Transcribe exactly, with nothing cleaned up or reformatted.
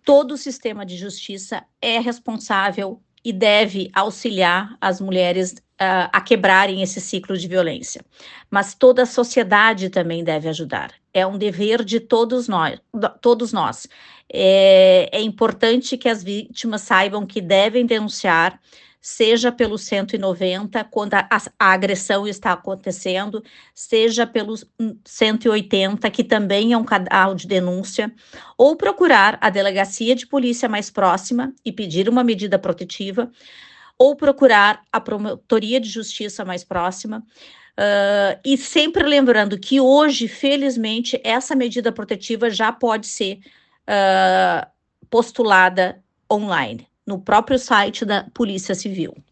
todo o sistema de justiça é responsável e deve auxiliar as mulheres uh, a quebrarem esse ciclo de violência. Mas toda a sociedade também deve ajudar. É um dever de todos nós. Todos nós. É, é importante que as vítimas saibam que devem denunciar, seja pelo cento e noventa, quando a, a agressão está acontecendo, seja pelo cento e oitenta, que também é um canal de denúncia, ou procurar a delegacia de polícia mais próxima e pedir uma medida protetiva, ou procurar a promotoria de justiça mais próxima, uh, e sempre lembrando que hoje, felizmente, essa medida protetiva já pode ser uh, postulada online, no próprio site da Polícia Civil.